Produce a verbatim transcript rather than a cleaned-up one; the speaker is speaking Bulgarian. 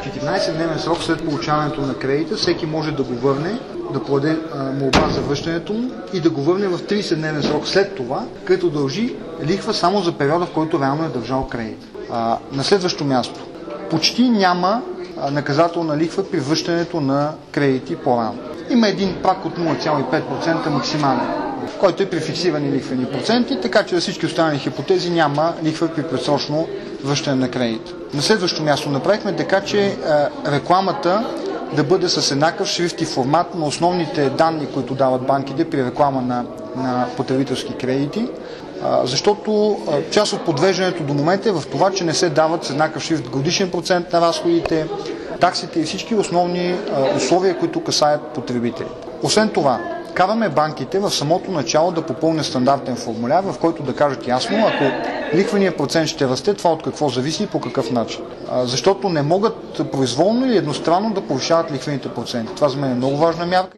четиринайсетдневен срок след получаването на кредита всеки може да го върне, да подаде молба за връщането му и да го върне в трийсетдневен срок след това, като дължи лихва само за периода, в който реално е държал кредит. А, на следващо място, почти няма наказателна лихва при връщането на кредити по-рано. Има един праг от нула цяло и пет процента максимален, който е при фиксирани лихвени проценти, така че за всички останали хипотези няма лихва при предсрочно връщане на кредит. На следващо място направихме така, че е, рекламата да бъде с еднакъв шрифт и формат на основните данни, които дават банките при реклама на, на потребителски кредити, защото част от подвеждането до момента е в това, че не се дават с еднакъв шрифт годишен процент на разходите, таксите и всички основни условия, които касаят потребителите. Освен това, караме банките в самото начало да попълнят стандартен формуляр, в който да кажат ясно, ако лихвеният процент ще расте, това от какво зависи и по какъв начин. Защото не могат произволно или едностранно да повишават лихвените проценти. Това за мен е много важна мярка.